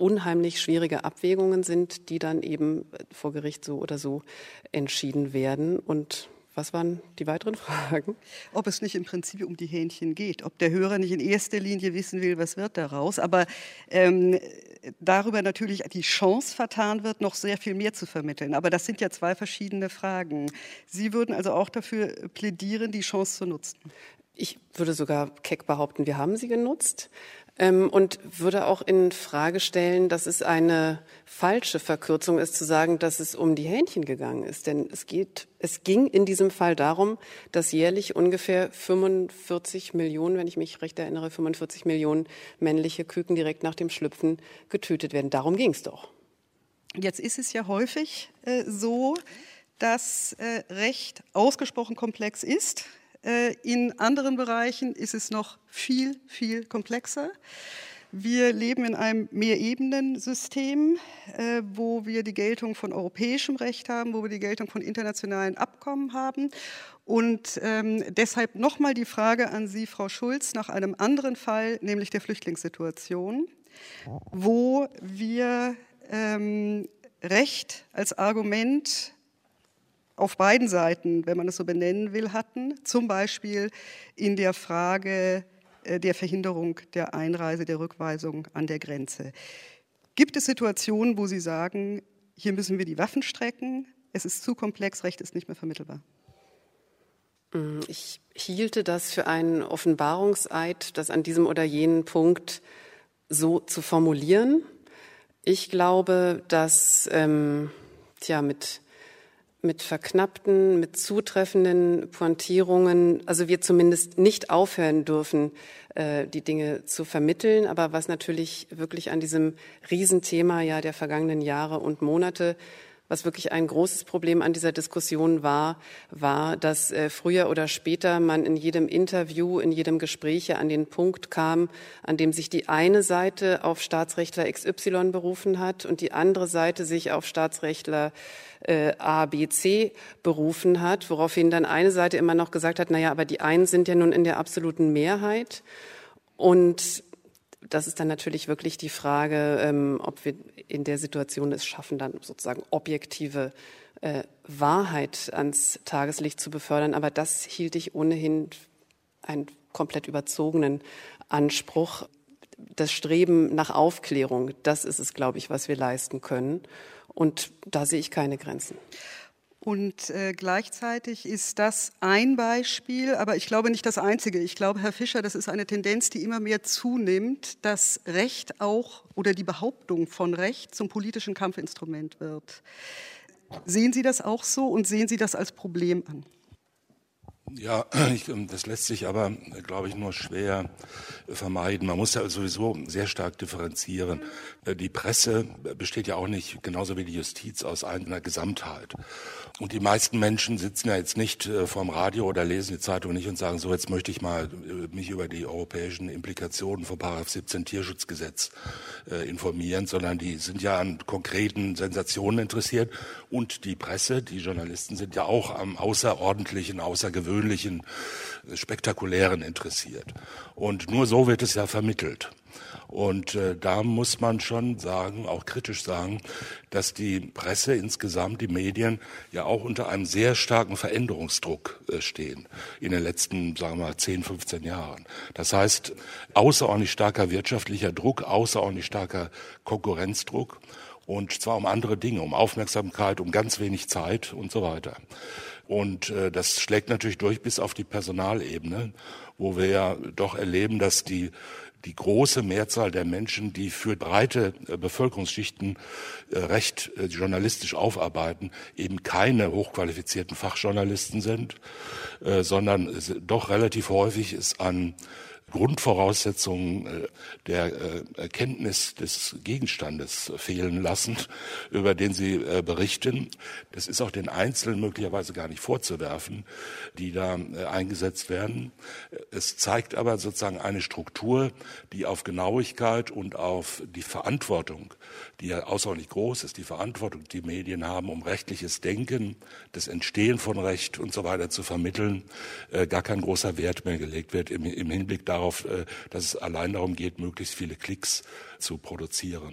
unheimlich schwierige Abwägungen sind, die dann eben vor Gericht so oder so entschieden werden. Und was waren die weiteren Fragen? Ob es nicht im Prinzip um die Hähnchen geht, ob der Hörer nicht in erster Linie wissen will, was wird daraus, aber ähm, darüber natürlich die Chance vertan wird, noch sehr viel mehr zu vermitteln. Aber das sind ja zwei verschiedene Fragen. Sie würden also auch dafür plädieren, die Chance zu nutzen? Ich würde sogar keck behaupten, wir haben sie genutzt. Ähm, und würde auch in Frage stellen, dass es eine falsche Verkürzung ist, zu sagen, dass es um die Hähnchen gegangen ist. Denn es geht, es ging in diesem Fall darum, dass jährlich ungefähr fünfundvierzig Millionen, wenn ich mich recht erinnere, fünfundvierzig Millionen männliche Küken direkt nach dem Schlüpfen getötet werden. Darum ging es doch. Jetzt ist es ja häufig äh, so, dass äh, Recht ausgesprochen komplex ist. In anderen Bereichen ist es noch viel, viel komplexer. Wir leben in einem Mehrebenensystem, wo wir die Geltung von europäischem Recht haben, wo wir die Geltung von internationalen Abkommen haben. Und ähm, deshalb nochmal die Frage an Sie, Frau Schulz, nach einem anderen Fall, nämlich der Flüchtlingssituation, wo wir ähm, Recht als Argument auf beiden Seiten, wenn man es so benennen will, hatten, zum Beispiel in der Frage der Verhinderung der Einreise, der Rückweisung an der Grenze. Gibt es Situationen, wo Sie sagen, hier müssen wir die Waffen strecken, es ist zu komplex, Recht ist nicht mehr vermittelbar? Ich hielte das für einen Offenbarungseid, das an diesem oder jenen Punkt so zu formulieren. Ich glaube, dass ähm, tja, mit mit verknappten, mit zutreffenden Pointierungen, also wir zumindest nicht aufhören dürfen, äh, die Dinge zu vermitteln. Aber was natürlich wirklich an diesem Riesenthema ja der vergangenen Jahre und Monate, was wirklich ein großes Problem an dieser Diskussion war, war, dass äh, früher oder später man in jedem Interview, in jedem Gespräch ja an den Punkt kam, an dem sich die eine Seite auf Staatsrechtler X Y berufen hat und die andere Seite sich auf Staatsrechtler äh, A, B, C berufen hat, woraufhin dann eine Seite immer noch gesagt hat, naja, aber die einen sind ja nun in der absoluten Mehrheit. Und das ist dann natürlich wirklich die Frage, ähm, ob wir in der Situation es schaffen, dann sozusagen objektive äh, Wahrheit ans Tageslicht zu befördern. Aber das hielt ich ohnehin einen komplett überzogenen Anspruch. Das Streben nach Aufklärung, das ist es, glaube ich, was wir leisten können. Und da sehe ich keine Grenzen. Und äh, gleichzeitig ist das ein Beispiel, aber ich glaube nicht das einzige. Ich glaube, Herr Fischer, das ist eine Tendenz, die immer mehr zunimmt, dass Recht auch oder die Behauptung von Recht zum politischen Kampfinstrument wird. Sehen Sie das auch so und sehen Sie das als Problem an? Ja, ich, das lässt sich aber, glaube ich, nur schwer vermeiden. Man muss ja sowieso sehr stark differenzieren. Die Presse besteht ja auch nicht, genauso wie die Justiz, aus einer Gesamtheit. Und die meisten Menschen sitzen ja jetzt nicht vorm Radio oder lesen die Zeitung nicht und sagen, so jetzt möchte ich mal mich über die europäischen Implikationen von Paragraph siebzehn Tierschutzgesetz äh, informieren, sondern die sind ja an konkreten Sensationen interessiert. Und die Presse, die Journalisten sind ja auch am außerordentlichen, außergewöhnlichen, spektakulären interessiert. Und nur so wird es ja vermittelt. Und äh, da muss man schon sagen, auch kritisch sagen, dass die Presse insgesamt, die Medien, ja auch unter einem sehr starken Veränderungsdruck äh, stehen in den letzten, sagen wir mal, zehn, fünfzehn Jahren. Das heißt, außerordentlich starker wirtschaftlicher Druck, außerordentlich starker Konkurrenzdruck und zwar um andere Dinge, um Aufmerksamkeit, um ganz wenig Zeit und so weiter. Und äh, das schlägt natürlich durch bis auf die Personalebene, wo wir ja doch erleben, dass die die große Mehrzahl der Menschen, die für breite Bevölkerungsschichten Recht journalistisch aufarbeiten, eben keine hochqualifizierten Fachjournalisten sind, sondern doch relativ häufig es an Grundvoraussetzungen der Erkenntnis des Gegenstandes fehlen lassen, über den sie berichten. Das ist auch den Einzelnen möglicherweise gar nicht vorzuwerfen, die da eingesetzt werden. Es zeigt aber sozusagen eine Struktur, die auf Genauigkeit und auf die Verantwortung, die ja außerordentlich groß ist, die Verantwortung, die Medien haben, um rechtliches Denken, das Entstehen von Recht und so weiter zu vermitteln, gar kein großer Wert mehr gelegt wird im, im Hinblick darauf, dass es allein darum geht, möglichst viele Klicks zu produzieren.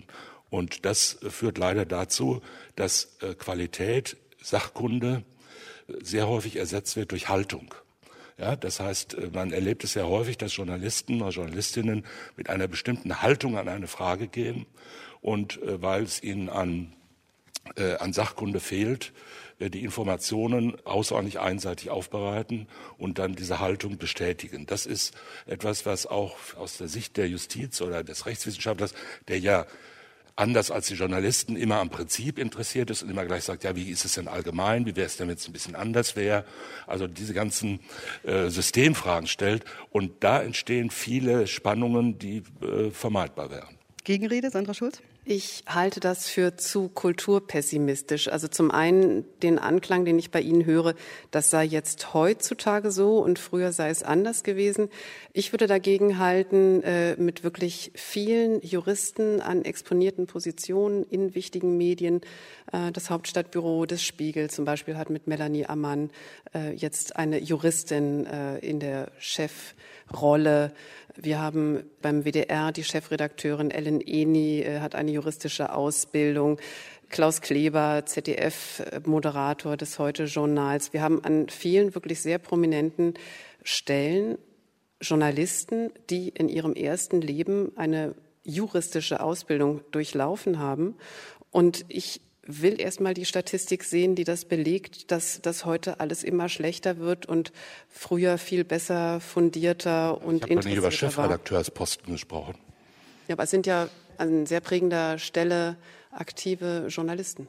Und das führt leider dazu, dass Qualität, Sachkunde sehr häufig ersetzt wird durch Haltung. Ja, das heißt, man erlebt es sehr häufig, dass Journalisten oder Journalistinnen mit einer bestimmten Haltung an eine Frage gehen und äh, weil es ihnen an, äh, an Sachkunde fehlt, äh, die Informationen außerordentlich einseitig aufbereiten und dann diese Haltung bestätigen. Das ist etwas, was auch aus der Sicht der Justiz oder des Rechtswissenschaftlers, der ja anders als die Journalisten immer am Prinzip interessiert ist und immer gleich sagt, ja, wie ist es denn allgemein, wie wäre es denn, wenn es ein bisschen anders wäre, also diese ganzen äh, Systemfragen stellt und da entstehen viele Spannungen, die äh, vermeidbar wären. Gegenrede, Sandra Schulz? Ich halte das für zu kulturpessimistisch. Also zum einen den Anklang, den ich bei Ihnen höre, das sei jetzt heutzutage so und früher sei es anders gewesen. Ich würde dagegen halten, äh, mit wirklich vielen Juristen an exponierten Positionen in wichtigen Medien. Äh, das Hauptstadtbüro des Spiegel zum Beispiel hat mit Melanie Ammann äh, jetzt eine Juristin äh, in der Chefrolle. Wir haben beim W D R die Chefredakteurin Ellen Eni, äh, hat eine juristische Ausbildung. Klaus Kleber, Z D F-Moderator des Heute-Journals. Wir haben an vielen wirklich sehr prominenten Stellen Journalisten, die in ihrem ersten Leben eine juristische Ausbildung durchlaufen haben. Und ich will erstmal die Statistik sehen, die das belegt, dass das heute alles immer schlechter wird und früher viel besser, fundierter und interessierter war. Ich habe nicht über Chefredakteursposten gesprochen. Ja, aber es sind ja an sehr prägender Stelle aktive Journalisten.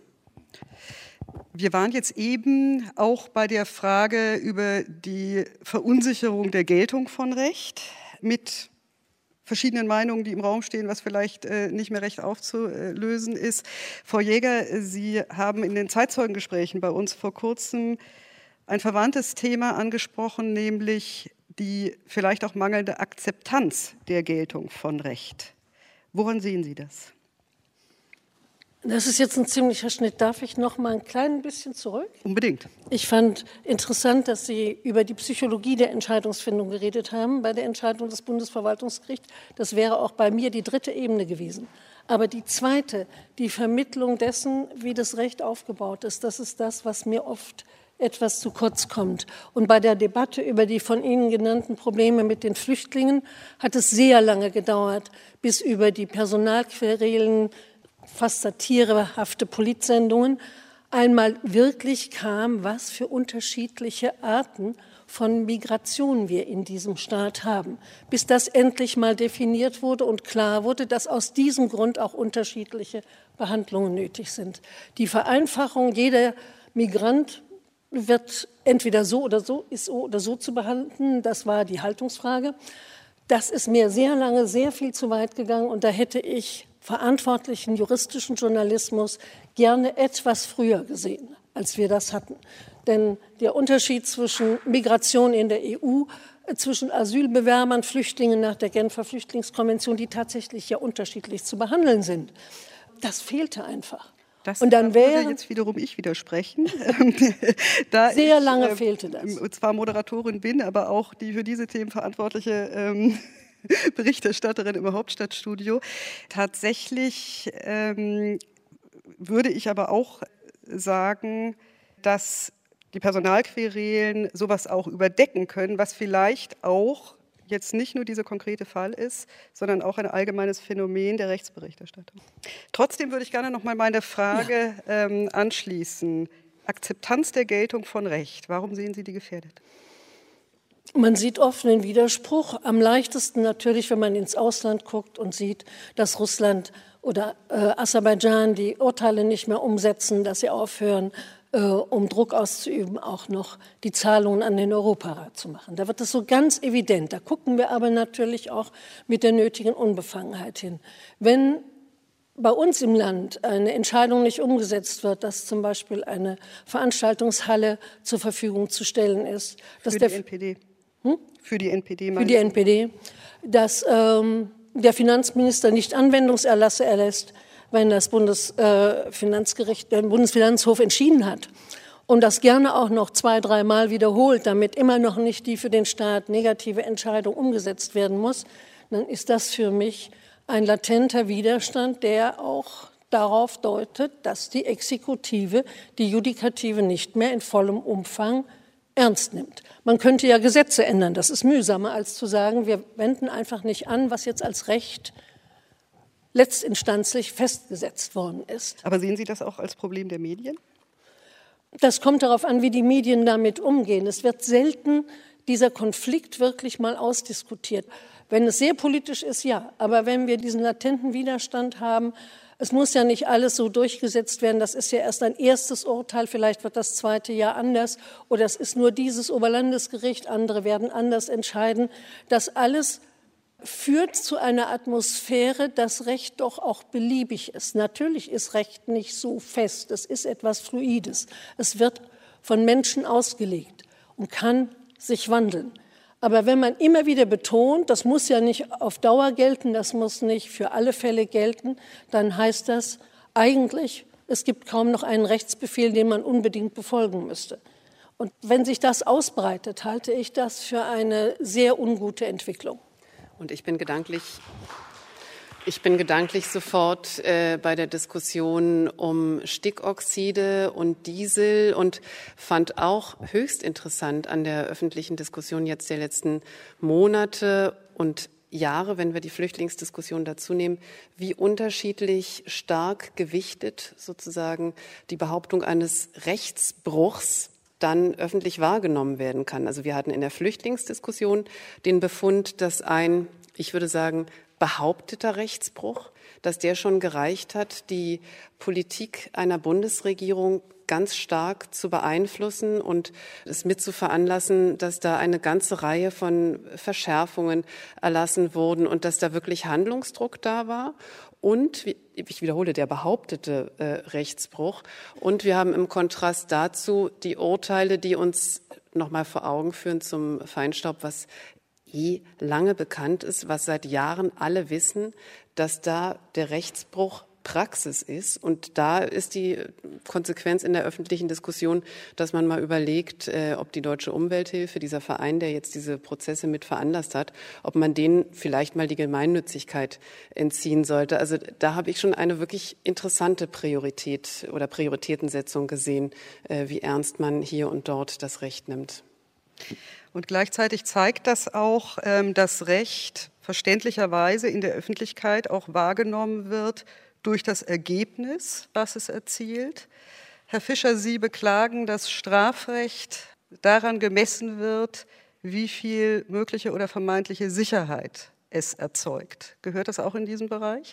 Wir waren jetzt eben auch bei der Frage über die Verunsicherung der Geltung von Recht mit verschiedenen Meinungen, die im Raum stehen, was vielleicht äh, nicht mehr recht aufzulösen ist. Frau Jäger, Sie haben in den Zeitzeugengesprächen bei uns vor kurzem ein verwandtes Thema angesprochen, nämlich die vielleicht auch mangelnde Akzeptanz der Geltung von Recht. Woran sehen Sie das? Das ist jetzt ein ziemlicher Schnitt. Darf ich noch mal ein klein bisschen zurück? Unbedingt. Ich fand interessant, dass Sie über die Psychologie der Entscheidungsfindung geredet haben bei der Entscheidung des Bundesverwaltungsgerichts. Das wäre auch bei mir die dritte Ebene gewesen. Aber die zweite, die Vermittlung dessen, wie das Recht aufgebaut ist, das ist das, was mir oft etwas zu kurz kommt. Und bei der Debatte über die von Ihnen genannten Probleme mit den Flüchtlingen hat es sehr lange gedauert, bis über die Personalquerelen, fast satirehafte Politsendungen, einmal wirklich kam, was für unterschiedliche Arten von Migration wir in diesem Staat haben. Bis das endlich mal definiert wurde und klar wurde, dass aus diesem Grund auch unterschiedliche Behandlungen nötig sind. Die Vereinfachung, jeder Migrant wird entweder so oder so, ist so oder so zu behandeln, das war die Haltungsfrage. Das ist mir sehr lange, sehr viel zu weit gegangen und da hätte ich verantwortlichen juristischen Journalismus gerne etwas früher gesehen, als wir das hatten. Denn der Unterschied zwischen Migration in der E U, zwischen Asylbewerbern, Flüchtlingen nach der Genfer Flüchtlingskonvention, die tatsächlich ja unterschiedlich zu behandeln sind, das fehlte einfach. Das und dann wäre jetzt wiederum ich widersprechen. da sehr ich, lange äh, fehlte das. Zwar Moderatorin bin, aber auch die für diese Themen verantwortliche ähm, Berichterstatterin im Hauptstadtstudio. Tatsächlich ähm, würde ich aber auch sagen, dass die Personalquerelen sowas auch überdecken können, was vielleicht auch jetzt nicht nur dieser konkrete Fall ist, sondern auch ein allgemeines Phänomen der Rechtsberichterstattung. Trotzdem würde ich gerne noch mal meine Frage ja. ähm, anschließen. Akzeptanz der Geltung von Recht. Warum sehen Sie die gefährdet? Man sieht oft einen Widerspruch. Am leichtesten natürlich, wenn man ins Ausland guckt und sieht, dass Russland oder äh, Aserbaidschan die Urteile nicht mehr umsetzen, dass sie aufhören, äh, um Druck auszuüben, auch noch die Zahlungen an den Europarat zu machen. Da wird das so ganz evident. Da gucken wir aber natürlich auch mit der nötigen Unbefangenheit hin. Wenn bei uns im Land eine Entscheidung nicht umgesetzt wird, dass zum Beispiel eine Veranstaltungshalle zur Verfügung zu stellen ist. Dass Für die der, N P D. Hm? Für die N P D. Für die N P D. Dass ähm, der Finanzminister nicht Anwendungserlasse erlässt, wenn das Bundesfinanzgericht, der Bundesfinanzhof entschieden hat. Und das gerne auch noch zwei, dreimal wiederholt, damit immer noch nicht die für den Staat negative Entscheidung umgesetzt werden muss, dann ist das für mich ein latenter Widerstand, der auch darauf deutet, dass die Exekutive die Judikative nicht mehr in vollem Umfang ernst nimmt. Man könnte ja Gesetze ändern, das ist mühsamer, als zu sagen, wir wenden einfach nicht an, was jetzt als Recht letztinstanzlich festgesetzt worden ist. Aber sehen Sie das auch als Problem der Medien? Das kommt darauf an, wie die Medien damit umgehen. Es wird selten dieser Konflikt wirklich mal ausdiskutiert. Wenn es sehr politisch ist, ja. Aber wenn wir diesen latenten Widerstand haben, es muss ja nicht alles so durchgesetzt werden. Das ist ja erst ein erstes Urteil. Vielleicht wird das zweite Jahr anders. Oder es ist nur dieses Oberlandesgericht. Andere werden anders entscheiden. Das alles führt zu einer Atmosphäre, dass Recht doch auch beliebig ist. Natürlich ist Recht nicht so fest. Es ist etwas Fluides. Es wird von Menschen ausgelegt und kann sich wandeln. Aber wenn man immer wieder betont, das muss ja nicht auf Dauer gelten, das muss nicht für alle Fälle gelten, dann heißt das eigentlich, es gibt kaum noch einen Rechtsbefehl, den man unbedingt befolgen müsste. Und wenn sich das ausbreitet, halte ich das für eine sehr ungute Entwicklung. Und ich bin gedanklich, ich bin gedanklich sofort äh, bei der Diskussion um Stickoxide und Diesel und fand auch höchst interessant an der öffentlichen Diskussion jetzt der letzten Monate und Jahre, wenn wir die Flüchtlingsdiskussion dazu nehmen, wie unterschiedlich stark gewichtet sozusagen die Behauptung eines Rechtsbruchs dann öffentlich wahrgenommen werden kann. Also wir hatten in der Flüchtlingsdiskussion den Befund, dass ein, ich würde sagen, behaupteter Rechtsbruch, dass der schon gereicht hat, die Politik einer Bundesregierung ganz stark zu beeinflussen und es mit zu veranlassen, dass da eine ganze Reihe von Verschärfungen erlassen wurden und dass da wirklich Handlungsdruck da war. Und, ich wiederhole, der behauptete äh, Rechtsbruch. Und wir haben im Kontrast dazu die Urteile, die uns nochmal vor Augen führen zum Feinstaub, was eh lange bekannt ist, was seit Jahren alle wissen, dass da der Rechtsbruch Praxis ist. Und da ist die Konsequenz in der öffentlichen Diskussion, dass man mal überlegt, äh, ob die Deutsche Umwelthilfe, dieser Verein, der jetzt diese Prozesse mit veranlasst hat, ob man denen vielleicht mal die Gemeinnützigkeit entziehen sollte. Also da habe ich schon eine wirklich interessante Priorität oder Prioritätensetzung gesehen, äh, wie ernst man hier und dort das Recht nimmt. Und gleichzeitig zeigt das auch, ähm, dass Recht verständlicherweise in der Öffentlichkeit auch wahrgenommen wird durch das Ergebnis, was es erzielt. Herr Fischer, Sie beklagen, dass Strafrecht daran gemessen wird, wie viel mögliche oder vermeintliche Sicherheit es erzeugt. Gehört das auch in diesen Bereich?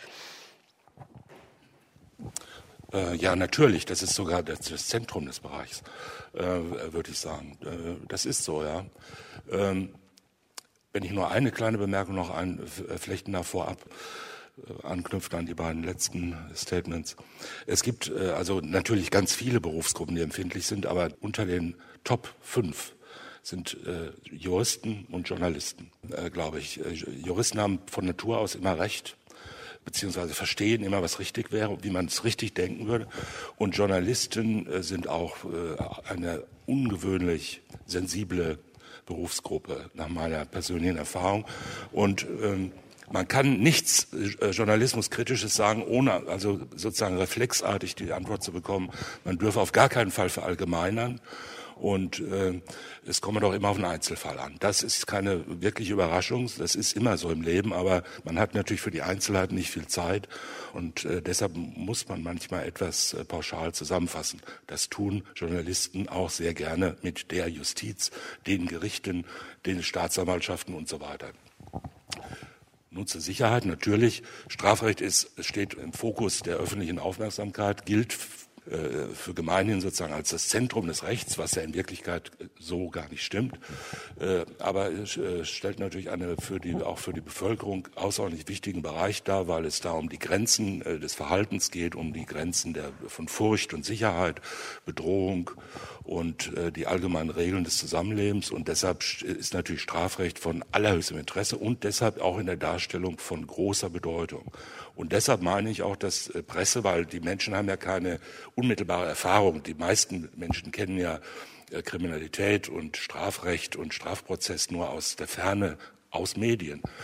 Äh, ja, natürlich. Das ist sogar das, das Zentrum des Bereichs, äh, würde ich sagen. Äh, das ist so, ja. Ähm, wenn ich nur eine kleine Bemerkung noch einflechten darf vorab, anknüpft an die beiden letzten Statements. Es gibt äh, also natürlich ganz viele Berufsgruppen, die empfindlich sind, aber unter den Top fünf sind äh, Juristen und Journalisten, äh, glaube ich. Äh, Juristen haben von Natur aus immer Recht, beziehungsweise verstehen immer, was richtig wäre, wie man es richtig denken würde. Und Journalisten äh, sind auch äh, eine ungewöhnlich sensible Berufsgruppe, nach meiner persönlichen Erfahrung. Und ähm, man kann nichts äh, Journalismuskritisches sagen, ohne also sozusagen reflexartig die Antwort zu bekommen, man dürfe auf gar keinen Fall verallgemeinern. Und äh, es komme doch immer auf einen Einzelfall an. Das ist keine wirkliche Überraschung, das ist immer so im Leben, aber man hat natürlich für die Einzelheiten nicht viel Zeit und äh, deshalb muss man manchmal etwas äh, pauschal zusammenfassen. Das tun Journalisten auch sehr gerne mit der Justiz, den Gerichten, den Staatsanwaltschaften und so weiter. Nun zur Sicherheit. Natürlich, Strafrecht ist, steht im Fokus der öffentlichen Aufmerksamkeit, gilt äh, für gemeinhin sozusagen als das Zentrum des Rechts, was ja in Wirklichkeit so gar nicht stimmt. Äh, aber es äh, stellt natürlich eine für die, auch für die Bevölkerung außerordentlich wichtigen Bereich dar, weil es da um die Grenzen äh, des Verhaltens geht, um die Grenzen der, von Furcht und Sicherheit, Bedrohung und äh, die allgemeinen Regeln des Zusammenlebens. Und deshalb ist natürlich Strafrecht von allerhöchstem Interesse und deshalb auch in der Darstellung von großer Bedeutung. Und deshalb meine ich auch, dass äh, Presse, weil die Menschen haben ja keine unmittelbare Erfahrung. Die meisten Menschen kennen ja äh, Kriminalität und Strafrecht und Strafprozess nur aus der Ferne, aus Medien.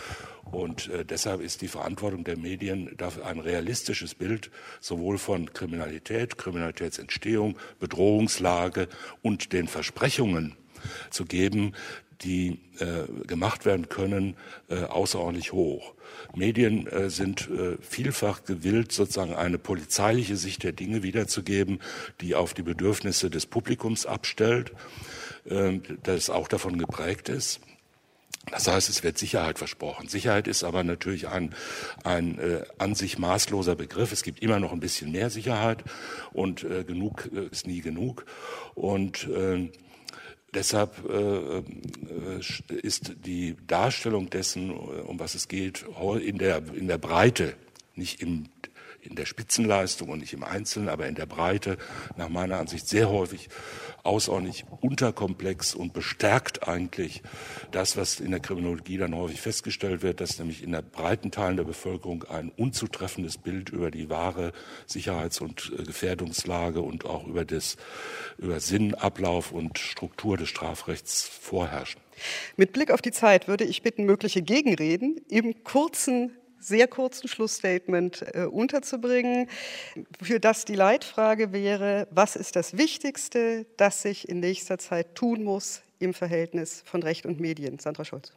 Und äh, deshalb ist die Verantwortung der Medien dafür ein realistisches Bild sowohl von Kriminalität, Kriminalitätsentstehung, Bedrohungslage und den Versprechungen zu geben, die äh, gemacht werden können, äh, außerordentlich hoch. Medien äh, sind äh, vielfach gewillt, sozusagen eine polizeiliche Sicht der Dinge wiederzugeben, die auf die Bedürfnisse des Publikums abstellt, äh, das auch davon geprägt ist. Das heißt, es wird Sicherheit versprochen. Sicherheit ist aber natürlich ein, ein äh, an sich maßloser Begriff. Es gibt immer noch ein bisschen mehr Sicherheit und äh, genug äh, ist nie genug. Und äh, Deshalb äh, ist die Darstellung dessen, um was es geht, in der, in der Breite, nicht im, in der Spitzenleistung und nicht im Einzelnen, aber in der Breite nach meiner Ansicht sehr häufig außerordentlich unterkomplex und bestärkt eigentlich das, was in der Kriminologie dann häufig festgestellt wird, dass nämlich in der breiten Teilen der Bevölkerung ein unzutreffendes Bild über die wahre Sicherheits- und Gefährdungslage und auch über das über Sinn, Ablauf und Struktur des Strafrechts vorherrschen. Mit Blick auf die Zeit würde ich bitten, mögliche Gegenreden im kurzen sehr kurzen Schlussstatement äh, unterzubringen, für das die Leitfrage wäre, was ist das Wichtigste, das sich in nächster Zeit tun muss im Verhältnis von Recht und Medien? Sandra Schulz.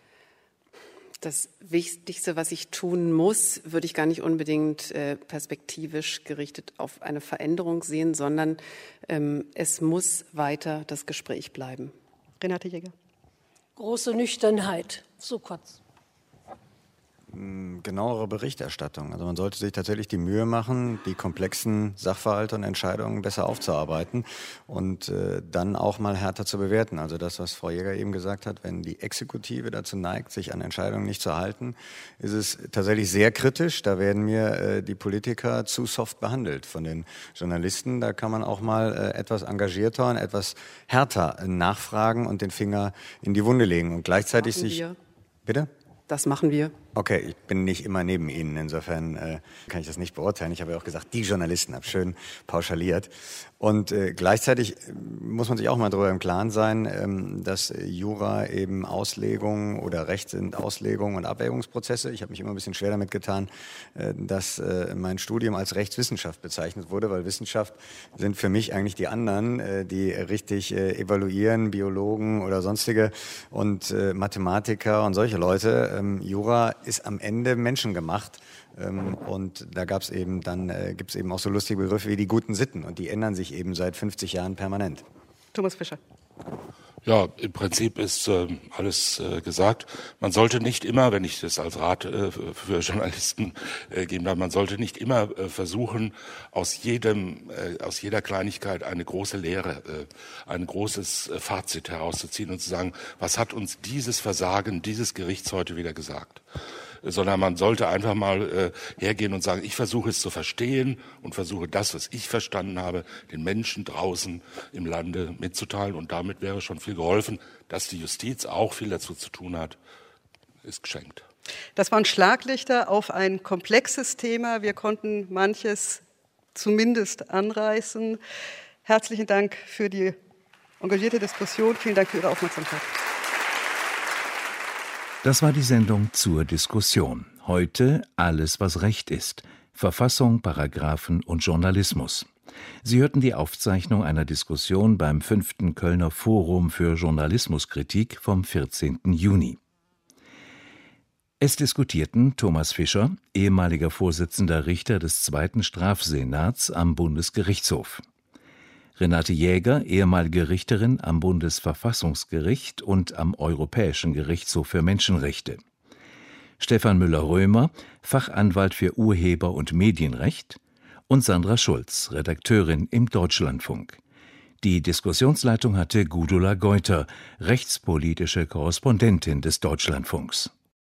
Das Wichtigste, was ich tun muss, würde ich gar nicht unbedingt äh, perspektivisch gerichtet auf eine Veränderung sehen, sondern ähm, es muss weiter das Gespräch bleiben. Renate Jäger. Große Nüchternheit, so kurz. Genauere Berichterstattung. Also man sollte sich tatsächlich die Mühe machen, die komplexen Sachverhalte und Entscheidungen besser aufzuarbeiten und äh, dann auch mal härter zu bewerten. Also das, was Frau Jäger eben gesagt hat, wenn die Exekutive dazu neigt, sich an Entscheidungen nicht zu halten, ist es tatsächlich sehr kritisch. Da werden mir äh, die Politiker zu soft behandelt von den Journalisten. Da kann man auch mal äh, etwas engagierter und etwas härter äh, nachfragen und den Finger in die Wunde legen und gleichzeitig sich... Wir. Bitte? Das machen wir. Okay, ich bin nicht immer neben Ihnen, insofern äh, kann ich das nicht beurteilen. Ich habe ja auch gesagt, die Journalisten, habe schön pauschaliert. Und äh, gleichzeitig muss man sich auch mal darüber im Klaren sein, ähm, dass Jura eben Auslegung oder Recht sind Auslegung und Abwägungsprozesse. Ich habe mich immer ein bisschen schwer damit getan, äh, dass äh, mein Studium als Rechtswissenschaft bezeichnet wurde, weil Wissenschaft sind für mich eigentlich die anderen, äh, die richtig äh, evaluieren, Biologen oder sonstige und äh, Mathematiker und solche Leute. Ähm, Jura ist am Ende menschengemacht. Ähm, und da gab's eben dann äh, gibt es eben auch so lustige Begriffe wie die guten Sitten und die ändern sich eben seit fünfzig Jahren permanent. Thomas Fischer. Ja, im Prinzip ist äh, alles äh, gesagt. Man sollte nicht immer, wenn ich das als Rat äh, für Journalisten äh, geben darf, man sollte nicht immer äh, versuchen, aus jedem, äh, aus jeder Kleinigkeit eine große Lehre, äh, ein großes äh, Fazit herauszuziehen und zu sagen, was hat uns dieses Versagen dieses Gerichts heute wieder gesagt? Sondern man sollte einfach mal äh, hergehen und sagen, ich versuche es zu verstehen und versuche das, was ich verstanden habe, den Menschen draußen im Lande mitzuteilen. Und damit wäre schon viel geholfen. Dass die Justiz auch viel dazu zu tun hat, ist geschenkt. Das waren Schlaglichter auf ein komplexes Thema. Wir konnten manches zumindest anreißen. Herzlichen Dank für die engagierte Diskussion. Vielen Dank für Ihre Aufmerksamkeit. Das war die Sendung zur Diskussion. Heute Alles, was Recht ist. Verfassung, Paragraphen und Journalismus. Sie hörten die Aufzeichnung einer Diskussion beim fünften Kölner Forum für Journalismuskritik vom vierzehnten Juni. Es diskutierten Thomas Fischer, ehemaliger Vorsitzender Richter des zweiten Strafsenats am Bundesgerichtshof. Renate Jäger, ehemalige Richterin am Bundesverfassungsgericht und am Europäischen Gerichtshof für Menschenrechte. Stefan Müller-Römer, Fachanwalt für Urheber- und Medienrecht. Und Sandra Schulz, Redakteurin im Deutschlandfunk. Die Diskussionsleitung hatte Gudula Geuter, rechtspolitische Korrespondentin des Deutschlandfunks.